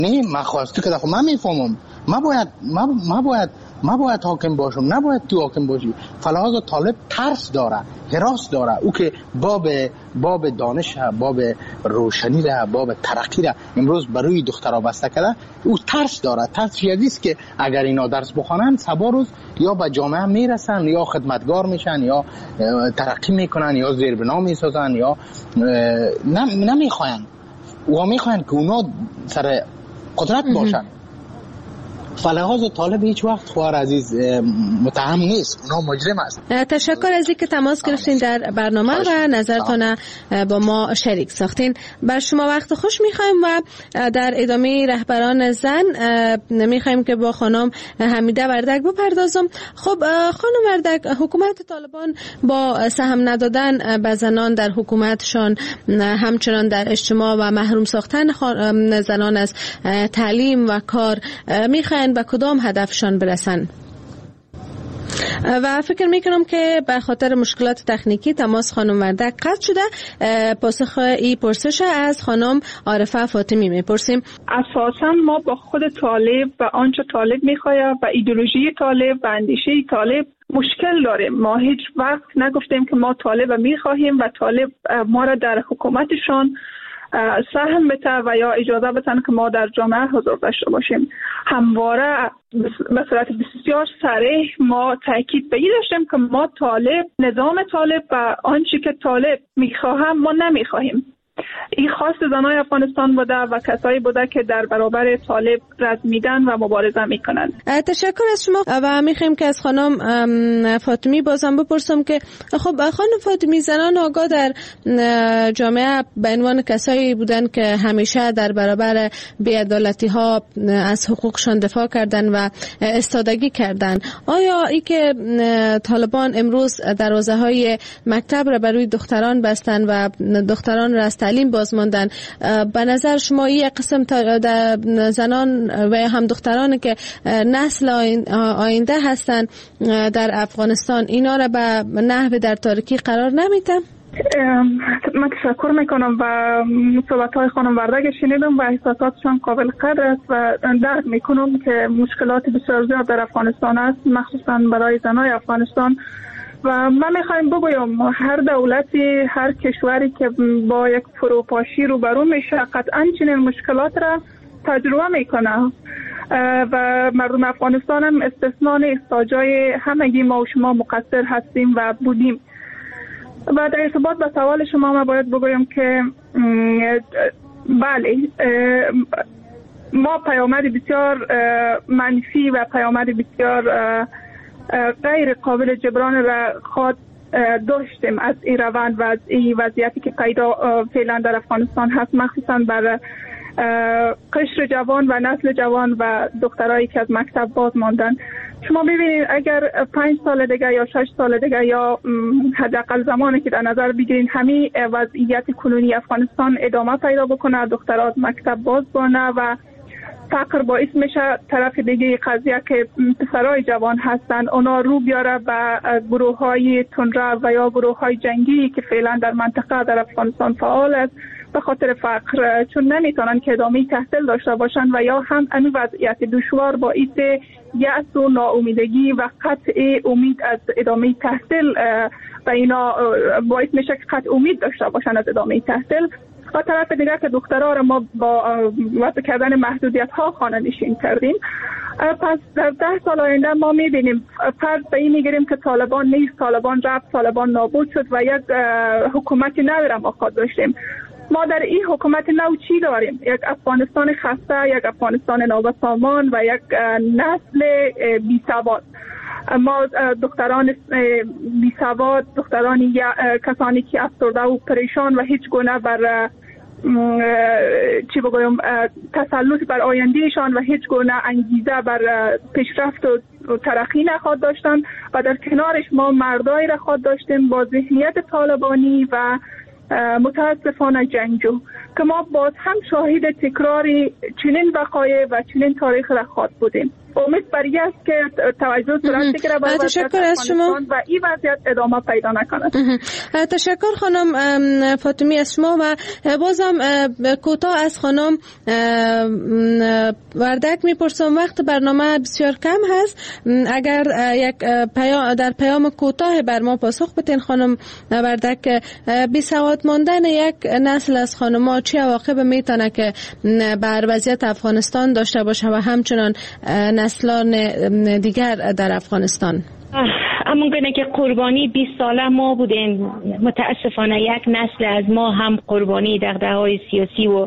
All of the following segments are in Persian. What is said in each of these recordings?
نه ما خواسته که خب من میفهمم ما باید حاکم باشم، نباید تو حاکم باشی. فلحاظ طالب ترس داره، هراس داره. او که باب دانش، باب روشنی را، باب ترقی را امروز برای دخترها بسته کرده. او ترس داره، ترس شدیدی است که اگر اینا درس بخوانند سبا روز یا به جامعه میرسن، یا خدمتگار میشن، یا ترقی میکنن، یا زیربنا میسازن، یا نمیخواین و میخواین که اونا سر قدرت باشن. فلحاظ طالب هیچ وقت خوار عزیز متهم نیست، اونا مجرم است. تشکر از اینکه تماس گرفتین در برنامه و نظرتون با ما شریک ساختین. بر شما وقت خوش میخوایم و در ادامه رهبران زن میخوایم که با خانم حمیده وردک بپردازم. خب خانم وردک، حکومت طالبان با سهم ندادن به زنان در حکومتشان، همچنان در اجتماع و محروم ساختن زنان از تعلیم و کار، میخواین به کدام هدفشان برسن؟ و فکر میکنم که به خاطر مشکلات تکنیکی تماس خانم وردک قطع شده. پاسخ این پرسش از خانم عارفه فاطمی میپرسیم. اساسا ما با خود طالب و آنچه طالب میخواد و ایدئولوژی طالب و اندیشه طالب مشکل داریم. ما هیچ وقت نگفتیم که ما طالب میخواهیم و طالب ما را در حکومتشان سهم بده و یا اجازه بدن که ما در جامعه حضور داشته باشیم. همواره به صورت بسیار صریح ما تاکید به این داشتیم که ما طالب، نظام طالب و آنچه که طالب میخواهم ما نمیخواهیم. این خواست زنای افغانستان بوده و کسایی بوده که در برابر طالب رد میدن و مبارزه میکنن. تشکر از شما و میخوایم که از خانم فاطمی بازم بپرسم که خب خانم فاطمی، زنان آگاه در جامعه به عنوان کسایی بودن که همیشه در برابر بی‌عدالتی ها از حقوقشان دفاع کردن و استادگی کردن. آیا ای که طالبان امروز دروازه های مکتب را برای دختران بستن و دختران را از تعلیم بازماندن، به نظر شما این قسم زنان و هم دخترانی که نسل آینده هستند در افغانستان، اینا را به نحو در تاریکی قرار نمیده؟ من تشکر میکنم و صحبت‌های خانم وردک شنیدم و احساساتشان قابل قدر است و درک میکنم که مشکلات بسیار زیاد در افغانستان است، مخصوصا برای زنای افغانستان. و من میخوایم بگویم هر دولتی، هر کشوری که با یک فروپاشی روبرو میشه قطعا چنین مشکلات را تجربه میکنه و مردم افغانستان هم استثناء نیست. تا جای همگی ما و شما مقصر هستیم و بودیم. و در ارتباط با سوال شما من باید بگویم که بله، ما پیامد بسیار منفی و پیامد بسیار غیر قابل جبران را خود داشتیم از این روند و از این وضعیتی که پیدا فعلا در افغانستان هست، مخصوصا بر قشر جوان و نسل جوان و دخترایی که از مکتب باز ماندن. شما ببینید اگر 5 سال دیگه یا 6 سال دیگه یا حداقل زمانی که در نظر بگیرین همین وضعیت کنونی افغانستان ادامه پیدا بکنه، دخترها از مکتب باز بانه و فقر باعث میشه طرف دیگه قضیه که پسرای جوان هستن اونا رو بیاره به گروه های تندرو و یا گروه های جنگی که فعلا در منطقه در افغانستان فعال است به خاطر فقر، چون نمیتونن که ادامه تحصیل داشته باشن و یا هم این وضعیت دشوار باعث یأس و ناامیدگی و قطع امید از ادامه تحصیل و اینا باعث میشه که قطع امید داشته باشن از ادامه تحصیل. و طرف دیگر که دخترها را ما با وضع کردن محدودیت ها خانه نشین کردیم. پس در 10 سال آینده ما میبینیم فرض به این میگیریم که طالبان نیست، طالبان رفت، طالبان نابود شد و یک حکومت نو را ما خود داشتیم. ما در این حکومت نو چی داریم؟ یک افغانستان خسته، یک افغانستان نابسامان و یک نسل بی‌سواد. ما دختران بی‌سواد، دخترانی کسانی که افسرده و پریشان و هیچ گونه بر تسلط بر آیندهشان و هیچ گونه انگیزه بر پیشرفت و ترقی نخواد داشتن و در کنارش ما مردایی را خود داشتیم با ذهنیت طالبانی و متاسفانه جنگجو که ما باز هم شاهد تکرار چنین وقایع و چنین تاریخ را خود بودیم. امید بر این است که توجه صورت بگیره و تشکر از شما و این وضعیت ادامه پیدا نکند. تشکر خانم فاطمی از شما و بازم کوتاه از خانم وردک میپرسم. وقت برنامه بسیار کم هست، اگر یک در پیام کوتاه بر ما پاسخ بدین خانم وردک. بی سواد ماندن یک نسل از خانم‌ها چه عواقب میتونه که بر وضعیت افغانستان داشته باشه و همچنان نسلان دیگر در افغانستان؟ همونگونه که قربانی 20 ساله ما بودیم، متاسفانه یک نسل از ما هم قربانی دغدغه‌های سیاسی و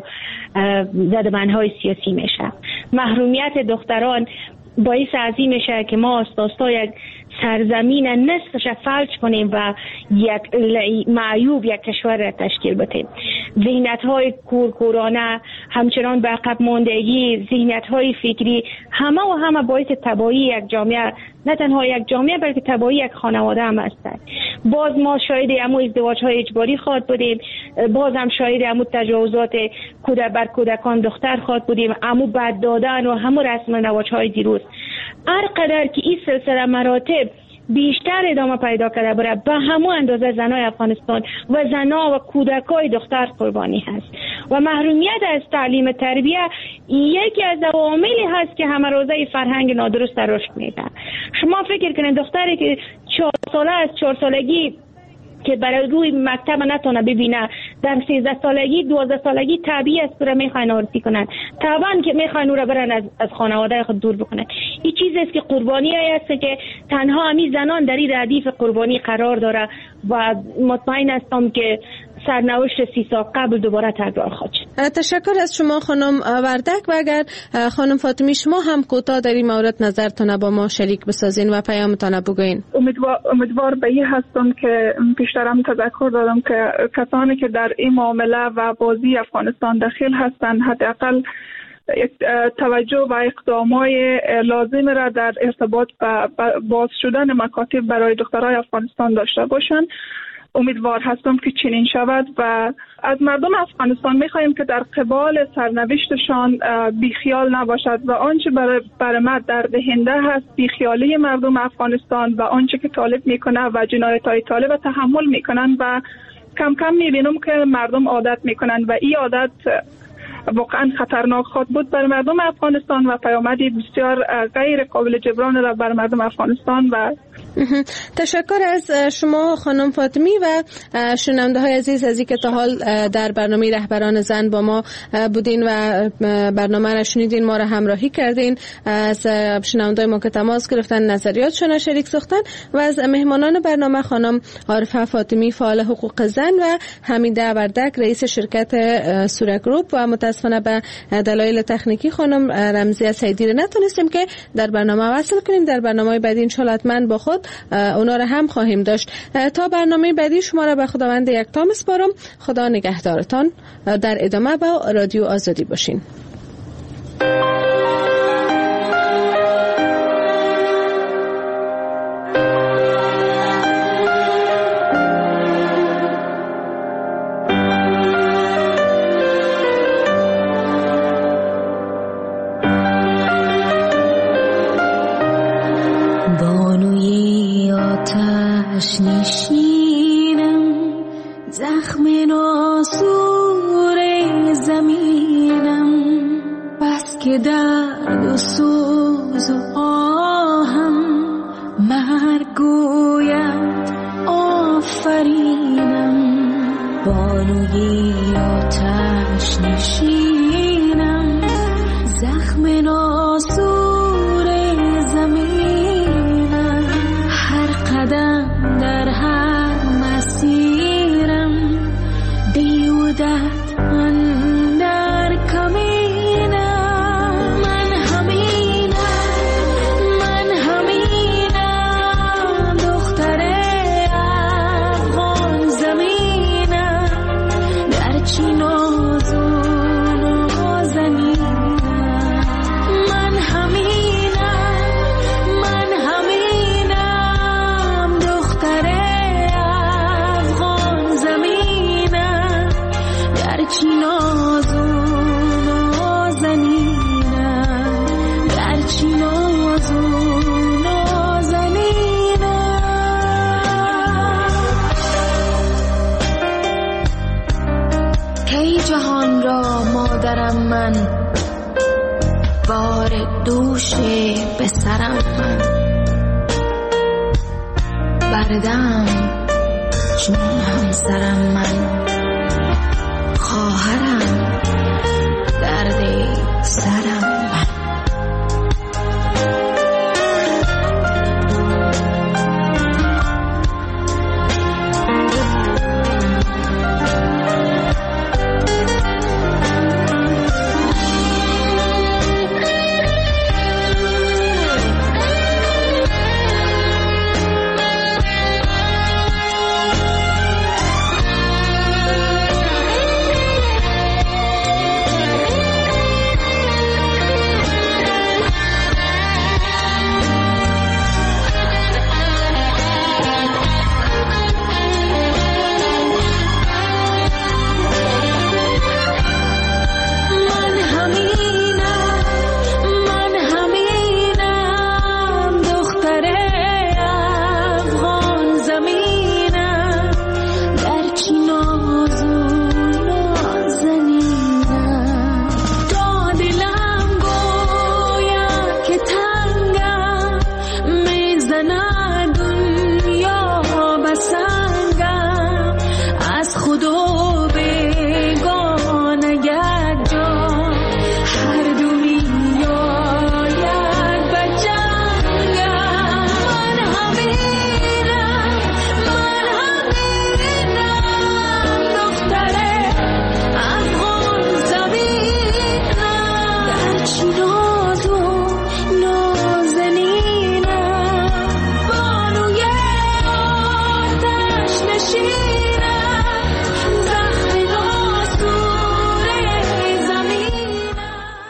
زدبندهای سیاسی میشه. محرومیت دختران باعث ازی میشه که ما اساسا یک سرزمین نصفش فلج کنیم و یک معیوب یک کشور را تشکیل بدیم. ذهنیت‌های کورکورانه، همچنان به عقب ماندگی، ذهنیت‌های فکری، همه باعث تباهی یک جامعه، نه تنها یک جامعه بلکه تباهی یک خانواده هم هستند. باز ما شاهد امو ازدواج‌های اجباری خواهد بودیم، باز هم شاهد امو تجاوزات کودک بر کودکان دختر خواهد بودیم، امو بد دادن و همو رسم و رواج‌های دیروز. هر قدر که این سلسله مراتب بیشتر ادامه پیدا کرده بره، به همون اندازه زنای افغانستان و زنا و کودکای دختر قربانی هست و محرومیت از تعلیم تربیه یکی از عواملی هست که همه روزه فرهنگ نادرست رشد میده. شما فکر کنید دختری که 4 ساله از 4 سالگی که برای روی مکتب نتونه ببینه، در 13 سالگی 12 سالگی طبیعی است که میخواین آرزی کنن، طبعا که میخواین او را برن از خانواده خود دور بکنن. این چیزی است که قربانی است که تنها همین زنان در این ردیف قربانی قرار داره و مطمئن هستم که سرنوشت 30 سال قبل دوباره تکرار خواهد شد. تشکر از شما خانم وردک و اگر خانم فاطمی شما هم کوتاه در این مورد نظرتون با ما شریک بسازین و پیامتون بگوین. امیدوار به این هستم که پیشترم تذکر دادم که کسانی که در این معامله و بازی افغانستان داخل هستند حداقل توجه و اقدامات لازم را در ارتباط با باز شدن مکاتب برای دخترای افغانستان داشته باشند. امیدوار هستم که چنین شود و از مردم افغانستان می‌خواهیم که در قبال سرنوشتشان بیخیال نباشد و آنچه برای ما درددهنده هست بیخیالی مردم افغانستان و آنچه که طالب میکنه و جنایت‌های طالب تحمل میکنن و کم کم میبینم که مردم عادت میکنن و این عادت واقعا خطرناک خواهد بود برای مردم افغانستان و پیامدی بسیار غیر قابل جبران را برای مردم افغانستان. و تشکر از شما خانم فاطمی و شنونده های عزیز از اینکه تا حال در برنامه رهبران زن با ما بودین و برنامه را شنیدین، ما را همراهی کردین. از شنونده ما که تماس گرفتن نظریاتشون شریک ساختن و از مهمانان برنامه خانم عارفه فاطمی فعال حقوق زن و حمیده وردک رئیس شرکت سوره گروپ و متاسفانه به دلایل تکنیکی خانم رمزیه سیدی را نتونستیم که در برنامه وصل کنیم. در برنامه بعدی ان شاء الله حتما با خود اونا را هم خواهیم داشت. تا برنامه بعدی شما را به خداوند یکتا میسپارم. خدا نگهدارتان. در ادامه با رادیو آزادی باشین. نشینم زخم ناسور زمینم، بس که درد و سوز و آهم مرگ گوید آفرینم. بانوی آتش نشینم زخم ناسور زمینم، هر قدم در هر مسیرم بیودت اندر کمینم. من همینم دختر افغان زمینم، در چی نازو نازنینم. من همینم دوش به سرم من بردم چون همسرم من خواهرم درد سرم من. You know